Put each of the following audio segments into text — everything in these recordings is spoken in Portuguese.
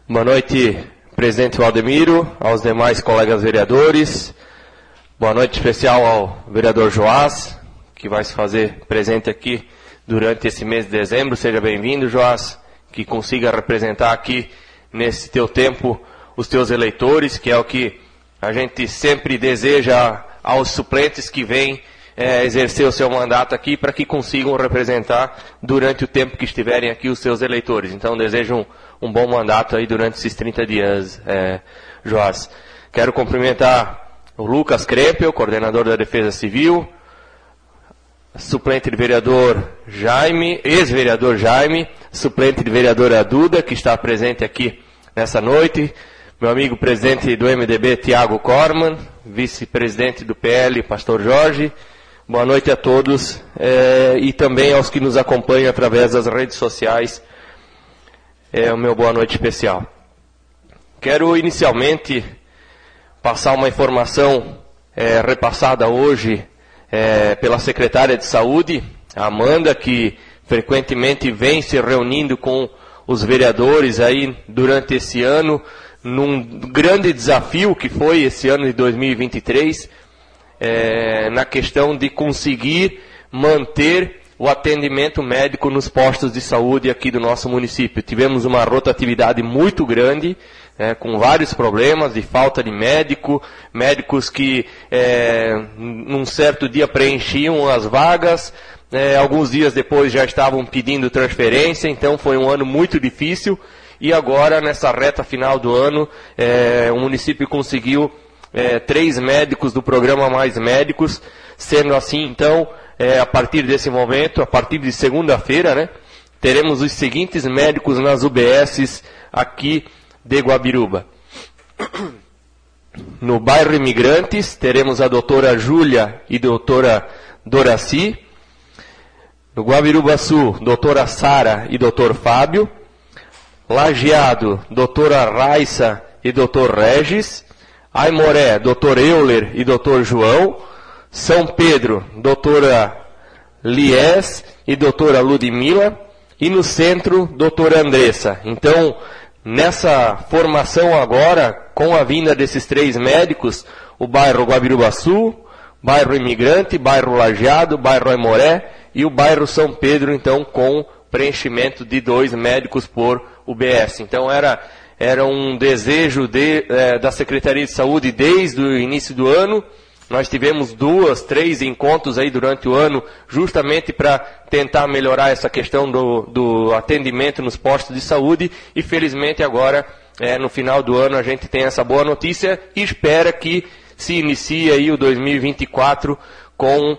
Boa noite, presidente Valdemiro, aos demais colegas vereadores. Boa noite especial ao vereador Joás, que vai se fazer presente aqui durante esse mês de dezembro. Seja bem-vindo, Joás, que consiga representar aqui nesse teu tempo os teus eleitores, que é o que a gente sempre deseja aos suplentes que vêm exercer o seu mandato aqui, para que consigam representar durante o tempo que estiverem aqui os seus eleitores. Então, desejo um bom mandato aí durante esses 30 dias, Joás. Quero cumprimentar o Lucas Krempel, coordenador da Defesa Civil, suplente de vereador Jaime, ex-vereador Jaime, suplente de vereadora Duda, que está presente aqui nessa noite, meu amigo presidente do MDB, Tiago Corman, vice-presidente do PL, Pastor Jorge. Boa noite a todos e também aos que nos acompanham através das redes sociais. É o meu boa noite especial. Quero inicialmente passar uma informação repassada hoje pela secretária de Saúde, a Amanda, que frequentemente vem se reunindo com os vereadores aí durante esse ano, num grande desafio que foi esse ano de 2023, na questão de conseguir manter o atendimento médico nos postos de saúde aqui do nosso município. Tivemos uma rotatividade muito grande, com vários problemas de falta de médicos que num certo dia preenchiam as vagas, alguns dias depois já estavam pedindo transferência, então foi um ano muito difícil. E agora, nessa reta final do ano, o município conseguiu 3 médicos do programa Mais Médicos. Sendo assim, então, a partir desse momento, a partir de segunda-feira, teremos os seguintes médicos nas UBSs aqui de Guabiruba. No bairro Imigrantes, teremos a doutora Júlia e doutora Doraci. No Guabiruba Sul, doutora Sara e doutor Fábio. Lajeado, doutora Raissa e doutor Regis. Aimoré, doutor Euler e doutor João. São Pedro, doutora Lies e doutora Ludmila. E no centro, doutora Andressa. Então, nessa formação agora, com a vinda desses 3 médicos, o bairro Guabiruba Sul, bairro Imigrante, bairro Lajeado, bairro Aimoré e o bairro São Pedro, então, com preenchimento de 2 médicos por UBS. Então, era um desejo da Secretaria de Saúde desde o início do ano. Nós tivemos 2, 3 encontros aí durante o ano, justamente para tentar melhorar essa questão do atendimento nos postos de saúde. E felizmente agora, no final do ano, a gente tem essa boa notícia e espera que se inicie aí o 2024 com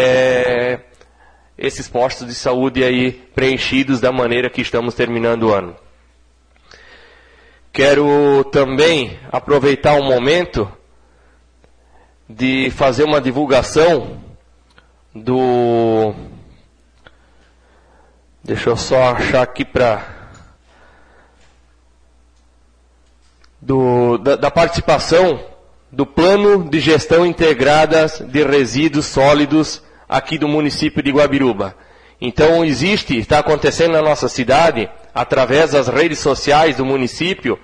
esses postos de saúde aí preenchidos da maneira que estamos terminando o ano. Quero também aproveitar um momento de fazer uma divulgação Deixa eu só achar aqui da participação do Plano de Gestão Integrada de Resíduos Sólidos aqui do município de Guabiruba. Então está acontecendo na nossa cidade, através das redes sociais do município,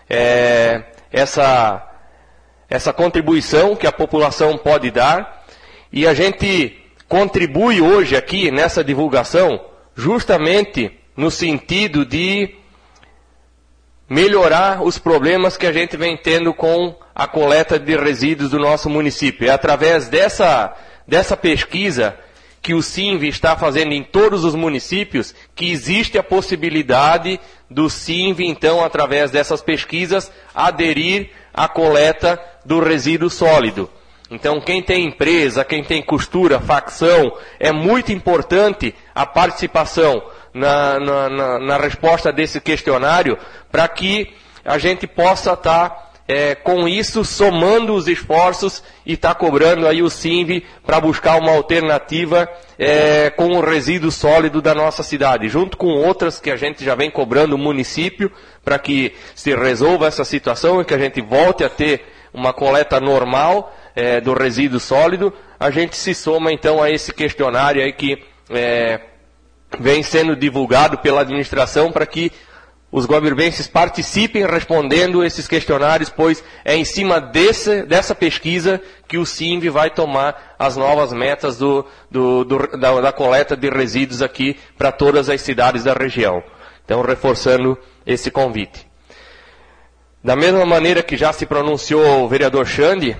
essa contribuição que a população pode dar, e a gente contribui hoje aqui nessa divulgação justamente no sentido de melhorar os problemas que a gente vem tendo com a coleta de resíduos do nosso município. É através dessa pesquisa que o SINV está fazendo em todos os municípios, que existe a possibilidade do SINV, então, através dessas pesquisas, aderir à coleta do resíduo sólido. Então, quem tem empresa, quem tem costura, facção, é muito importante a participação na resposta desse questionário, para que a gente possa estar com isso, somando os esforços e está cobrando aí o SINV para buscar uma alternativa com o resíduo sólido da nossa cidade, junto com outras que a gente já vem cobrando o município para que se resolva essa situação e que a gente volte a ter uma coleta normal do resíduo sólido. A gente se soma então a esse questionário aí que vem sendo divulgado pela administração para que os guabirubenses participem respondendo esses questionários, pois é em cima dessa pesquisa que o CINV vai tomar as novas metas da coleta de resíduos aqui para todas as cidades da região. Então, reforçando esse convite. Da mesma maneira que já se pronunciou o vereador Xande,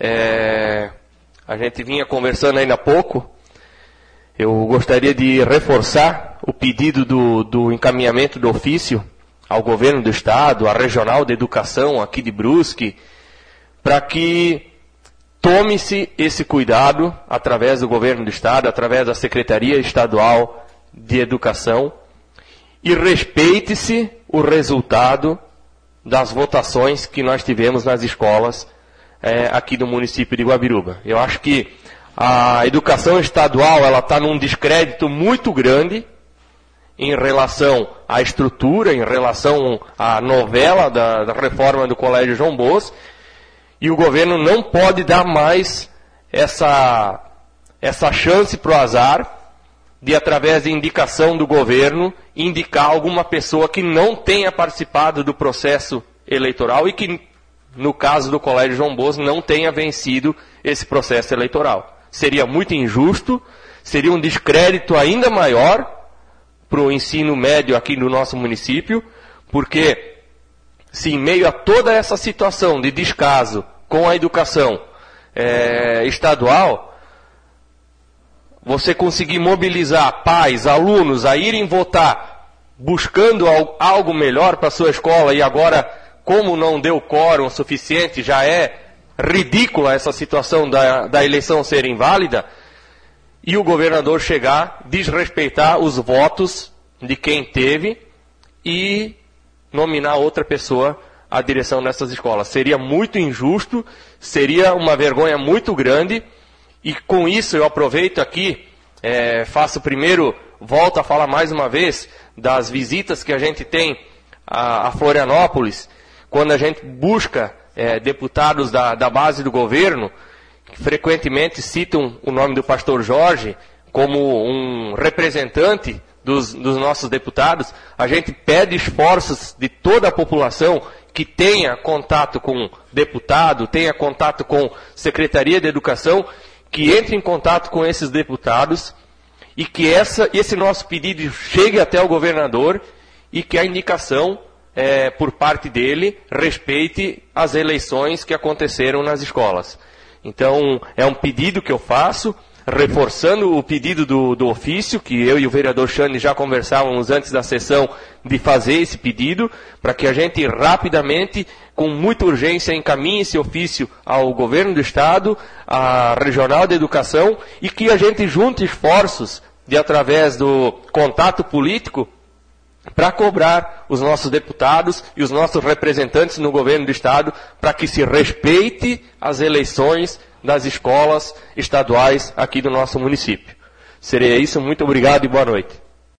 a gente vinha conversando ainda há pouco, eu gostaria de reforçar o pedido do encaminhamento do ofício ao governo do Estado, à Regional de Educação aqui de Brusque, para que tome-se esse cuidado através do governo do Estado, através da Secretaria Estadual de Educação, e respeite-se o resultado das votações que nós tivemos nas escolas aqui do município de Guabiruba. Eu acho que a educação estadual está num descrédito muito grande em relação à estrutura, em relação à novela da reforma do Colégio João Bosco, e o governo não pode dar mais essa chance para o azar de, através de indicação do governo, indicar alguma pessoa que não tenha participado do processo eleitoral e que, no caso do Colégio João Bosco, não tenha vencido esse processo eleitoral. Seria muito injusto, seria um descrédito ainda maior para o ensino médio aqui no nosso município, porque se em meio a toda essa situação de descaso com a educação estadual, você conseguir mobilizar pais, alunos a irem votar buscando algo melhor para a sua escola, e agora, como não deu quórum suficiente, já é ridícula essa situação da eleição ser inválida, e o governador chegar, desrespeitar os votos de quem teve e nominar outra pessoa à direção dessas escolas. Seria muito injusto, seria uma vergonha muito grande, e com isso eu aproveito aqui, volto a falar mais uma vez das visitas que a gente tem a Florianópolis, quando a gente busca deputados da base do governo, que frequentemente citam o nome do pastor Jorge como um representante dos nossos deputados. A gente pede esforços de toda a população que tenha contato com deputado, tenha contato com Secretaria de Educação, que entre em contato com esses deputados e que esse nosso pedido chegue até o governador e que a indicação por parte dele respeite as eleições que aconteceram nas escolas. Então, é um pedido que eu faço, reforçando o pedido do ofício, que eu e o vereador Xande já conversávamos antes da sessão de fazer esse pedido, para que a gente rapidamente, com muita urgência, encaminhe esse ofício ao governo do Estado, à Regional de Educação, e que a gente junte esforços através do contato político, para cobrar os nossos deputados e os nossos representantes no governo do Estado para que se respeite as eleições das escolas estaduais aqui do nosso município. Seria isso, muito obrigado e boa noite.